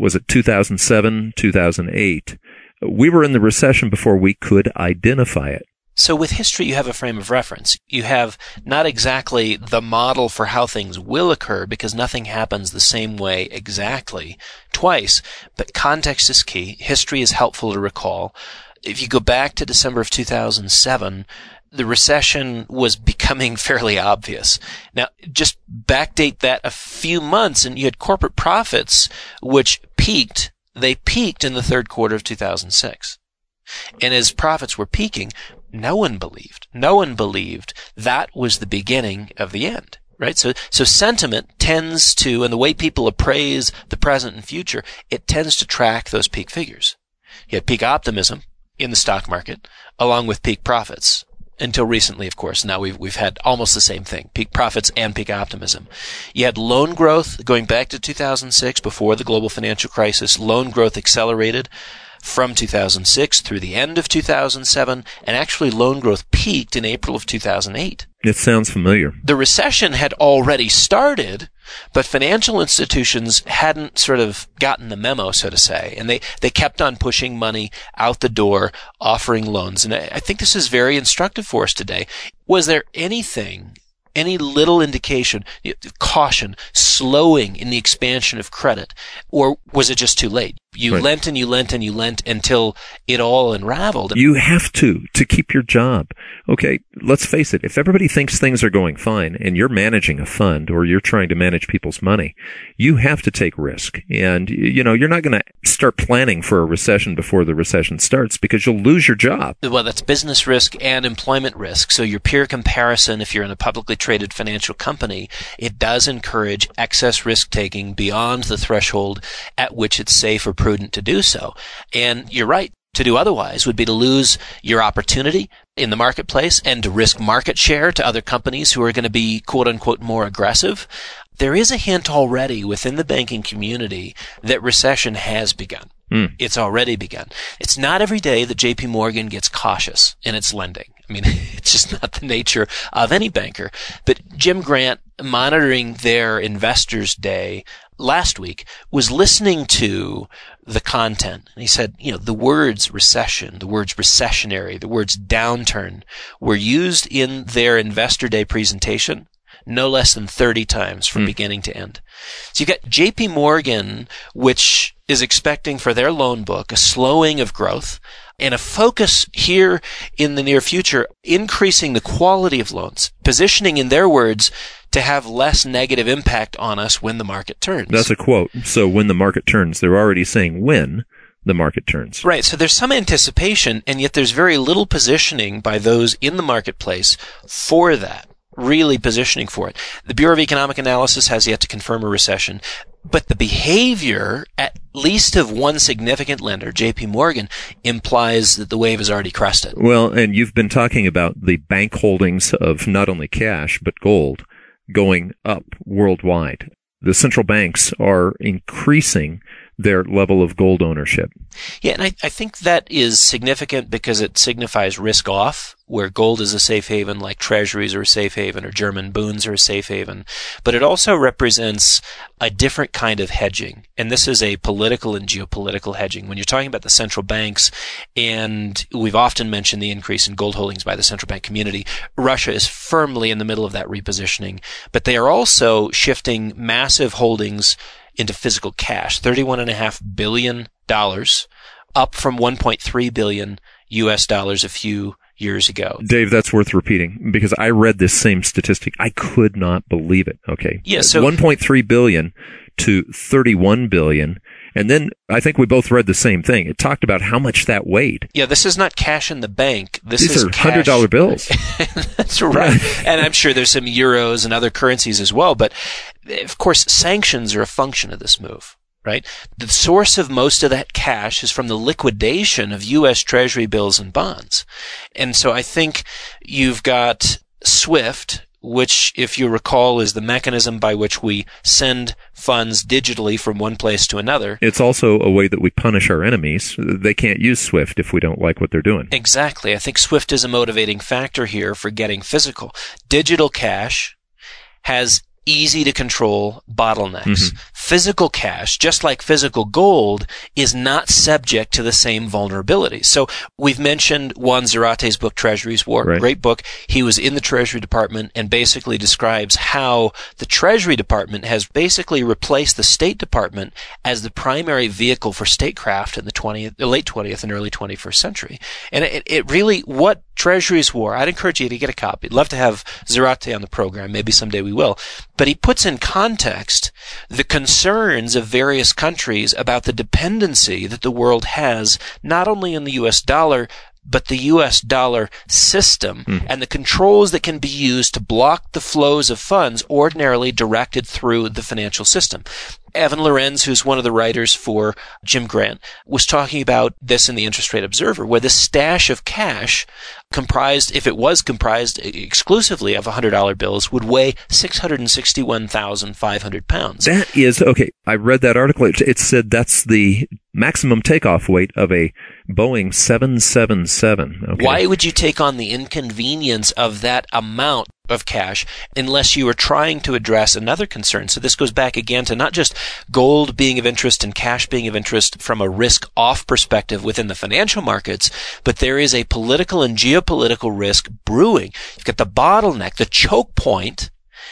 2007, 2008. We were in the recession before we could identify it. So with history, you have a frame of reference. You have not exactly the model for how things will occur because nothing happens the same way exactly twice, but context is key. History is helpful to recall. If you go back to December of 2007, the recession was becoming fairly obvious. Now, just backdate that a few months and you had corporate profits which peaked. They peaked in the third quarter of 2006. And as profits were peaking, no one believed that was the beginning of the end, right? So sentiment tends to, and the way people appraise the present and future, it tends to track those peak figures. You had peak optimism in the stock market along with peak profits. Until recently, of course, now we've had almost the same thing, peak profits and peak optimism. You had loan growth going back to 2006 before the global financial crisis. Loan growth accelerated from 2006 through the end of 2007, and actually loan growth peaked in April of 2008. It sounds familiar. The recession had already started, but financial institutions hadn't sort of gotten the memo, so to say, and they kept on pushing money out the door, offering loans. And I think this is very instructive for us today. Was there anything any little indication, caution, slowing in the expansion of credit? Or was it just too late? You Right. lent and you lent and you lent until it all unraveled. You have to keep your job. Okay, let's face it. If everybody thinks things are going fine and you're managing a fund or you're trying to manage people's money, you have to take risk. And, you're not going to start planning for a recession before the recession starts because you'll lose your job. Well, that's business risk and employment risk. So your peer comparison, if you're in a publicly traded financial company, it does encourage excess risk taking beyond the threshold at which it's safe or prudent to do so. And you're right. To do otherwise would be to lose your opportunity in the marketplace and to risk market share to other companies who are going to be quote unquote more aggressive. There is a hint already within the banking community that recession has begun. It's already begun. It's not every day that JP Morgan gets cautious in its lending. I mean, it's just not the nature of any banker. But Jim Grant, monitoring their investors' day last week, was listening to the content. And he said, the words recession, the words recessionary, the words downturn were used in their investor day presentation no less than 30 times from beginning to end. So you've got JP Morgan, which is expecting for their loan book a slowing of growth and a focus here in the near future, increasing the quality of loans, positioning, in their words, to have less negative impact on us when the market turns. That's a quote. So when the market turns, they're already saying when the market turns. Right. So there's some anticipation, and yet there's very little positioning by those in the marketplace for that. Really positioning for it. The Bureau of Economic Analysis has yet to confirm a recession, but the behavior, at least of one significant lender, JP Morgan, implies that the wave is already crested. Well, and you've been talking about the bank holdings of not only cash, but gold going up worldwide. The central banks are increasing their level of gold ownership. Yeah, and I think that is significant because it signifies risk off, where gold is a safe haven, like treasuries are a safe haven, or German boons are a safe haven. But it also represents a different kind of hedging. And this is a political and geopolitical hedging. When you're talking about the central banks, and we've often mentioned the increase in gold holdings by the central bank community, Russia is firmly in the middle of that repositioning. But they are also shifting massive holdings into physical cash, $31.5 billion, up from $1.3 billion US dollars a few years ago. Dave, that's worth repeating because I read this same statistic. I could not believe it. Okay. Yeah, so 1.3 billion to 31 billion. And then I think we both read the same thing. It talked about how much that weighed. Yeah, this is not cash in the bank. These are $100 bills. That's right. And I'm sure there's some euros and other currencies as well. But of course, sanctions are a function of this move, right? The source of most of that cash is from the liquidation of U.S. Treasury bills and bonds. And so I think you've got SWIFT, which, if you recall, is the mechanism by which we send funds digitally from one place to another. It's also a way that we punish our enemies. They can't use SWIFT if we don't like what they're doing. Exactly. I think SWIFT is a motivating factor here for getting physical. Digital cash has easy to control bottlenecks. Mm-hmm. Physical cash, just like physical gold, is not subject to the same vulnerabilities. So we've mentioned Juan Zarate's book, Treasury's War, right. Great book. He was in the Treasury Department and basically describes how the Treasury Department has basically replaced the State Department as the primary vehicle for statecraft in the late 20th and early 21st century. And it really, what Treasury's War, I'd encourage you to get a copy. I'd love to have Zarate on the program. Maybe someday we will. But he puts in context the concerns of various countries about the dependency that the world has, not only in the U.S. dollar, but the U.S. dollar system and the controls that can be used to block the flows of funds ordinarily directed through the financial system. Evan Lorenz, who's one of the writers for Jim Grant, was talking about this in the Interest Rate Observer, where the stash of cash comprised, if it was comprised exclusively of $100 bills, would weigh 661,500 pounds. That is, okay, I read that article. It said that's the maximum takeoff weight of a Boeing 777. Okay. Why would you take on the inconvenience of that amount of cash unless you were trying to address another concern? So this goes back again to not just gold being of interest and cash being of interest from a risk-off perspective within the financial markets, but there is a political and geopolitical geopolitical risk brewing. You've got the bottleneck, the choke point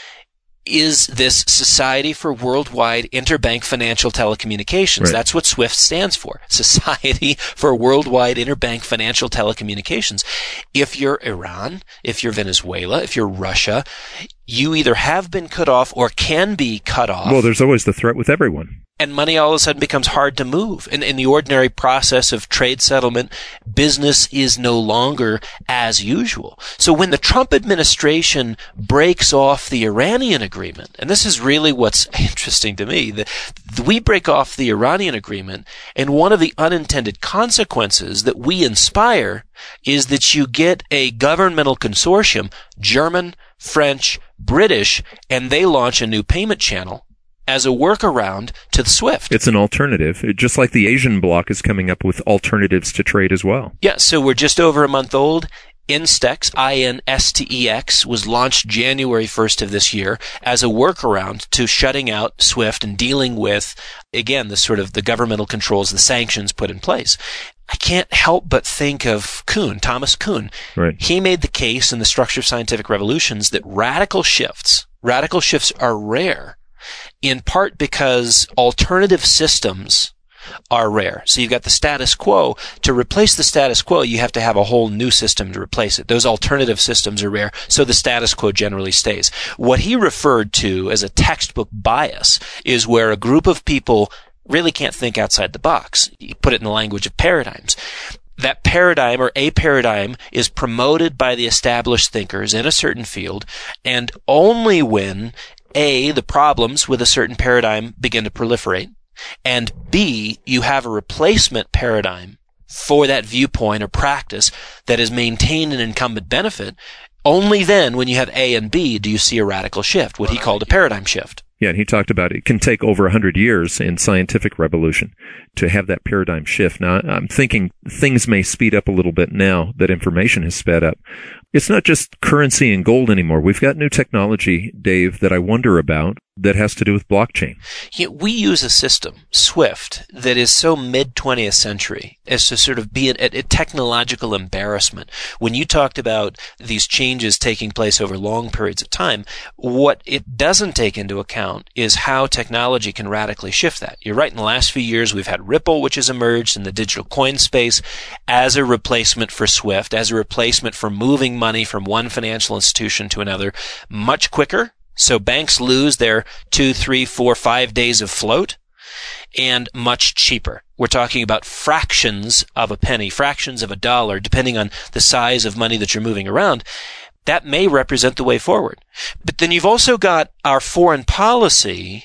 is this Society for Worldwide Interbank Financial Telecommunications. Right. That's what SWIFT stands for. Society for Worldwide Interbank Financial Telecommunications. If you're Iran, if you're Venezuela, if you're Russia, you either have been cut off or can be cut off. Well, there's always the threat with everyone. And money all of a sudden becomes hard to move. In the ordinary process of trade settlement, business is no longer as usual. So when the Trump administration breaks off the Iranian agreement, and this is really what's interesting to me, we break off the Iranian agreement, and one of the unintended consequences that we inspire is that you get a governmental consortium, German, French, British, and they launch a new payment channel as a workaround to the SWIFT. It's an alternative, just like the Asian bloc is coming up with alternatives to trade as well. Yeah, so we're just over a month old. Instex, INSTEX, was launched January 1st of this year as a workaround to shutting out SWIFT and dealing with, again, the sort of the governmental controls, the sanctions put in place. I can't help but think of Kuhn, Thomas Kuhn. Right. He made the case in The Structure of Scientific Revolutions that radical shifts are rare, in part because alternative systems are rare. So you've got the status quo. To replace the status quo, you have to have a whole new system to replace it. Those alternative systems are rare, so the status quo generally stays. What he referred to as a textbook bias is where a group of people really can't think outside the box. You put it in the language of paradigms. That paradigm or a paradigm is promoted by the established thinkers in a certain field, and only when A, the problems with a certain paradigm begin to proliferate, and B, you have a replacement paradigm for that viewpoint or practice that has maintained an incumbent benefit, only then, when you have A and B, do you see a radical shift, what he called a paradigm shift. Yeah, and he talked about it can take over 100 years in scientific revolution to have that paradigm shift. Now, I'm thinking things may speed up a little bit now that information has sped up. It's not just currency and gold anymore. We've got new technology, Dave, that I wonder about that has to do with blockchain. Yeah, we use a system, SWIFT, that is so mid-20th century as to sort of be a technological embarrassment. When you talked about these changes taking place over long periods of time, what it doesn't take into account is how technology can radically shift that. You're right, in the last few years we've had Ripple, which has emerged in the digital coin space as a replacement for SWIFT, as a replacement for moving money from one financial institution to another much quicker. So banks lose their 2, 3, 4, 5 days of float, and much cheaper. We're talking about fractions of a penny, fractions of a dollar, depending on the size of money that you're moving around. That may represent the way forward. But then you've also got our foreign policy,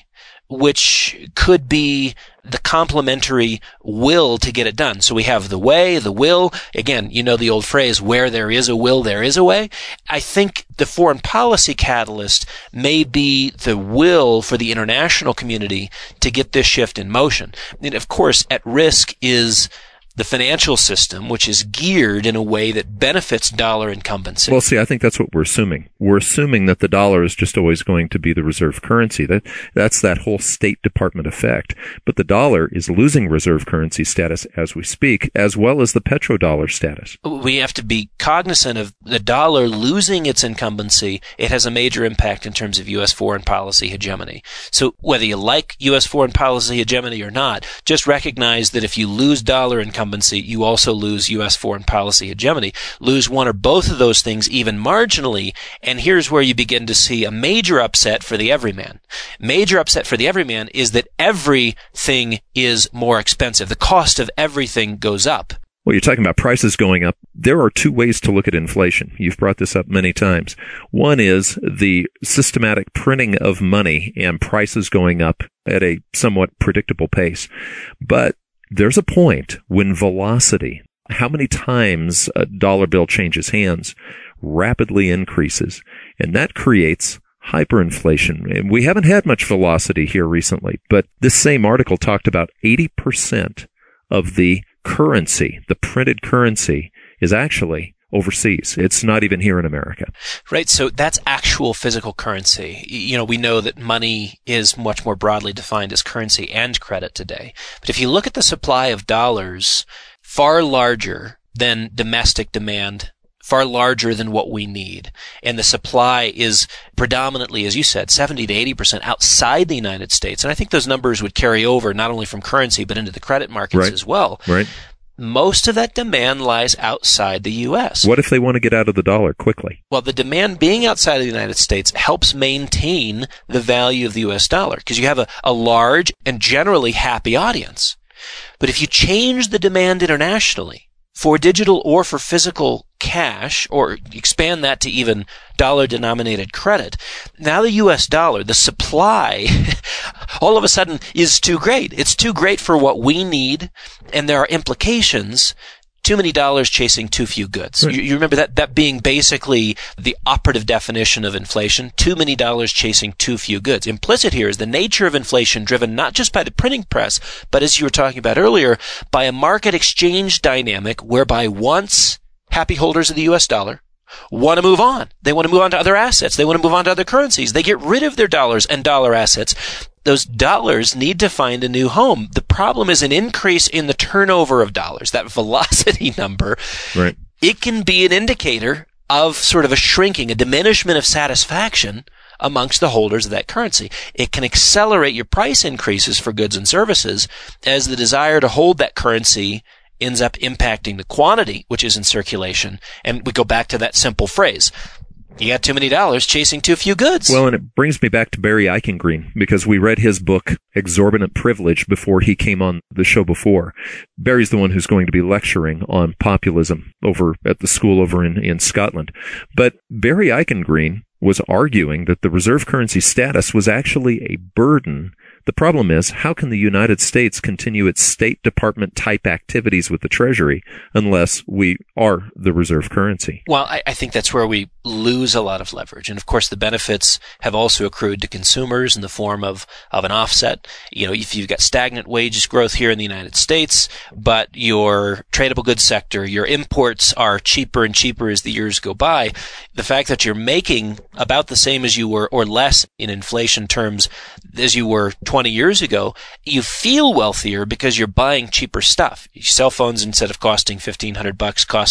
which could be the complementary will to get it done. So we have the way, the will. Again, you know the old phrase, where there is a will, there is a way. I think the foreign policy catalyst may be the will for the international community to get this shift in motion. And of course, at risk is the financial system, which is geared in a way that benefits dollar incumbency. Well, see, I think that's what we're assuming. We're assuming that the dollar is just always going to be the reserve currency. That's that whole State Department effect. But the dollar is losing reserve currency status as we speak, as well as the petrodollar status. We have to be cognizant of the dollar losing its incumbency. It has a major impact in terms of U.S. foreign policy hegemony. So whether you like U.S. foreign policy hegemony or not, just recognize that if you lose dollar incumbency, you also lose U.S. foreign policy hegemony. Lose one or both of those things even marginally, and here's where you begin to see a major upset for the everyman. Major upset for the everyman is that everything is more expensive. The cost of everything goes up. Well, you're talking about prices going up. There are two ways to look at inflation. You've brought this up many times. One is the systematic printing of money and prices going up at a somewhat predictable pace. But there's a point when velocity, how many times a dollar bill changes hands, rapidly increases, and that creates hyperinflation. And we haven't had much velocity here recently, but this same article talked about 80% of the currency, the printed currency, is actually overseas. It's not even here in America. Right. So that's actual physical currency. You know, we know that money is much more broadly defined as currency and credit today. But if you look at the supply of dollars, far larger than domestic demand far larger than what we need. And the supply is predominantly, as you said, 70 to 80% outside the United States. And I think those numbers would carry over not only from currency, but into the credit markets as well. Right. Most of that demand lies outside the U.S. What if they want to get out of the dollar quickly? Well, the demand being outside of the United States helps maintain the value of the U.S. dollar because you have a large and generally happy audience. But if you change the demand internationally for digital or for physical cash, or expand that to even dollar-denominated credit, now the U.S. dollar, the supply, all of a sudden is too great. It's too great for what we need, and there are implications. Too many dollars chasing too few goods. Right. You remember that being basically the operative definition of inflation. Too many dollars chasing too few goods. Implicit here is the nature of inflation driven not just by the printing press, but as you were talking about earlier, by a market exchange dynamic whereby once happy holders of the U.S. dollar want to move on. They want to move on to other assets. They want to move on to other currencies. They get rid of their dollars and dollar assets. Those dollars need to find a new home. The problem is an increase in the turnover of dollars, that velocity number. Right. It can be an indicator of sort of a shrinking, a diminishment of satisfaction amongst the holders of that currency. It can accelerate your price increases for goods and services as the desire to hold that currency ends up impacting the quantity which is in circulation. And we go back to that simple phrase. You got too many dollars chasing too few goods. Well, and it brings me back to Barry Eichengreen, because we read his book, Exorbitant Privilege, before he came on the show before. Barry's the one who's going to be lecturing on populism over at the school over in Scotland. But Barry Eichengreen was arguing that the reserve currency status was actually a burden. The problem is, how can the United States continue its State Department type activities with the Treasury unless we are the reserve currency? Well, I think that's where we lose a lot of leverage. And of course, the benefits have also accrued to consumers in the form of an offset. You know, if you've got stagnant wages growth here in the United States, but your tradable goods sector, your imports are cheaper and cheaper as the years go by, the fact that you're making about the same as you were, or less in inflation terms, as you were 20 years ago, you feel wealthier because you're buying cheaper stuff. Your cell phones, instead of costing $1,500, cost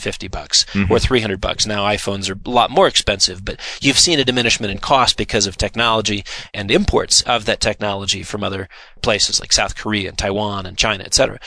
$150 or $300. Now iPhones are a lot more expensive, but you've seen a diminishment in cost because of technology and imports of that technology from other places like South Korea and Taiwan and China, etc.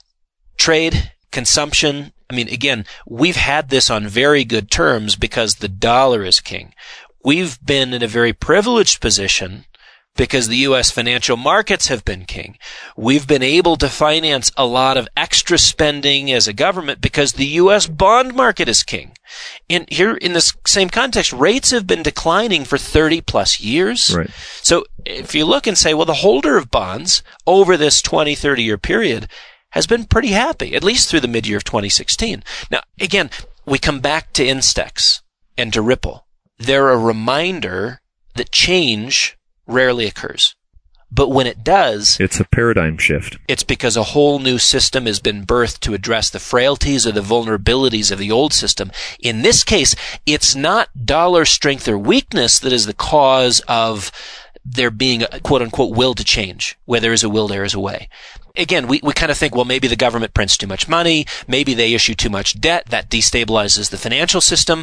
Trade, consumption, I mean, again, we've had this on very good terms because the dollar is king. We've been in a very privileged position because the U.S. financial markets have been king. We've been able to finance a lot of extra spending as a government because the U.S. bond market is king. And here, in this same context, rates have been declining for 30 plus years. Right. So if you look and say, well, the holder of bonds over this 20, 30-year period has been pretty happy, at least through the mid-year of 2016. Now, again, we come back to Instex and to Ripple. They're a reminder that change rarely occurs. But when it does, it's a paradigm shift. It's because a whole new system has been birthed to address the frailties or the vulnerabilities of the old system. In this case, it's not dollar strength or weakness that is the cause of there being a quote-unquote will to change. Where there is a will, there is a way. Again, we kind of think, well, maybe the government prints too much money, maybe they issue too much debt, that destabilizes the financial system.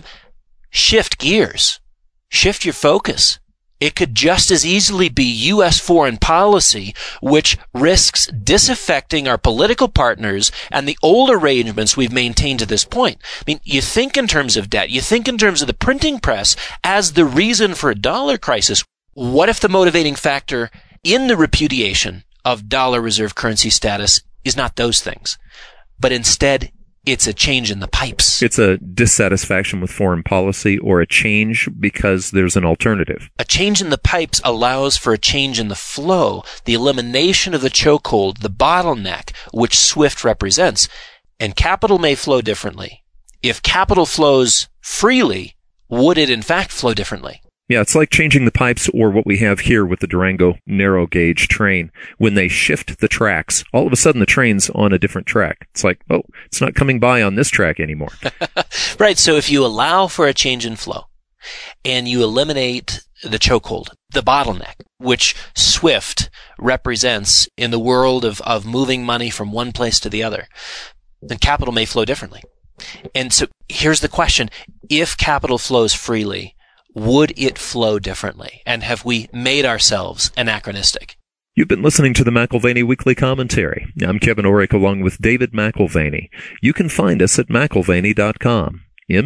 Shift gears. Shift your focus. It could just as easily be U.S. foreign policy, which risks disaffecting our political partners and the old arrangements we've maintained to this point. I mean, you think in terms of debt, you think in terms of the printing press as the reason for a dollar crisis. What if the motivating factor in the repudiation of dollar reserve currency status is not those things, but instead it's a change in the pipes? It's a dissatisfaction with foreign policy, or a change because there's an alternative. A change in the pipes allows for a change in the flow, the elimination of the chokehold, the bottleneck, which SWIFT represents. And capital may flow differently. If capital flows freely, would it in fact flow differently? Yeah, it's like changing the pipes, or what we have here with the Durango narrow gauge train. When they shift the tracks, all of a sudden the train's on a different track. It's like, oh, it's not coming by on this track anymore. Right. So if you allow for a change in flow and you eliminate the chokehold, the bottleneck, which SWIFT represents in the world of moving money from one place to the other, then capital may flow differently. And so here's the question. If capital flows freely, would it flow differently? And have we made ourselves anachronistic? You've been listening to the McAlvany Weekly Commentary. I'm Kevin Orrick along with David McAlvany. You can find us at McAlvany.com,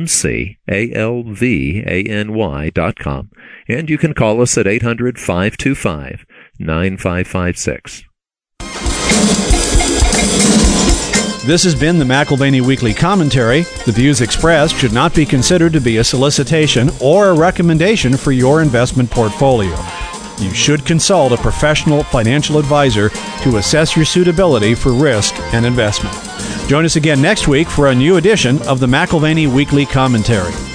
McAlvany.com, and you can call us at 800-525-9556. This has been the McAlvany Weekly Commentary. The views expressed should not be considered to be a solicitation or a recommendation for your investment portfolio. You should consult a professional financial advisor to assess your suitability for risk and investment. Join us again next week for a new edition of the McAlvany Weekly Commentary.